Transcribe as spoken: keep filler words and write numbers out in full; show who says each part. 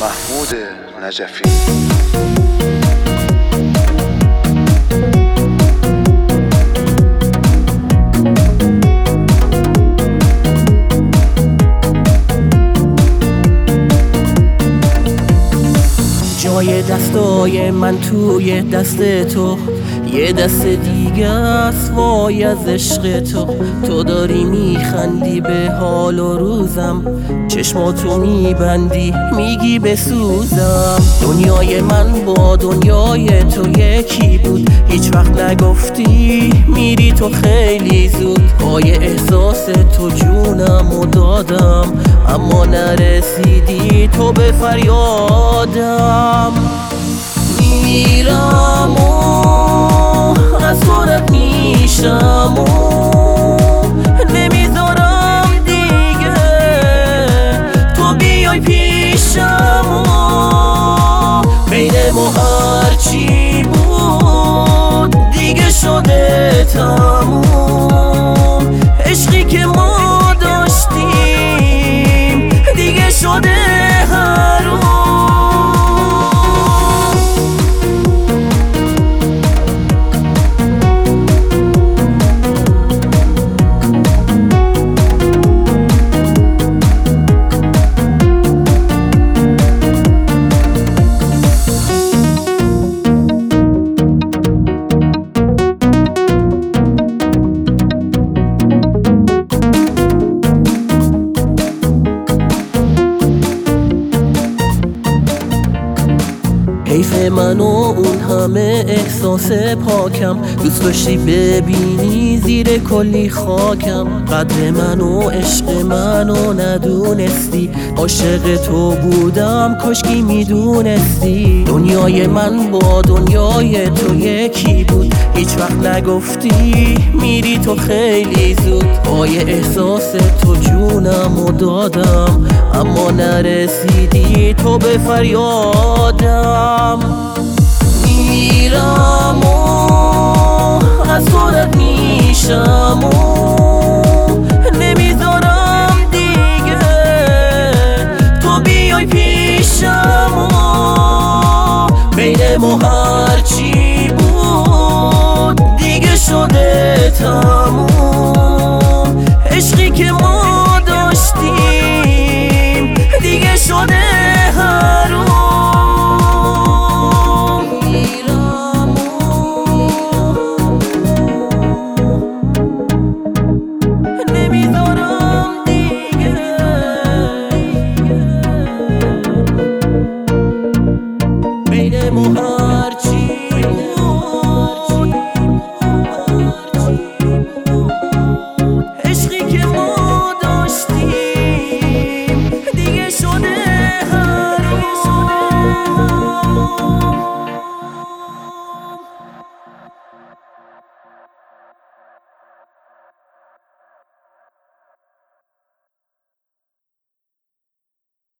Speaker 1: محمود نجفی.
Speaker 2: جای دستای من توی دست تو، یه دست دیگه است وای از عشق تو. تو داری میخندی به حال و روزم، چشماتو میبندی میگی بسوزم. دنیای من با دنیای تو یکی بود، هیچ وقت نگفتی میری تو خیلی زود. پای احساس تو جونم و دادم، اما نرسیدی تو به فریادم. میرم و از خودت میشم و نمیذارم دیگه تو بیای پیشم و بین ما هرچی بود دیگه شده تموم. عشقی که ما داشتیم دیگه شده حروم. حیف من و اون همه احساس پاکم، دوست داشتی ببینی زیر کلی خاکم. قدر من و عشق منو ندونستی، عاشق تو بودم کاشکی میدونستی. دنیای من با دنیای تو یکی بود، هیچ وقت نگفتی میری تو خیلی زود. پای احساس تو جونم و دادم، اما نرسیدی تو به فریادم. میرم و از خودت میشم و نمیذارم دیگه تو بیای پیشم و بین ما هرچی بود دیگه شده تموم.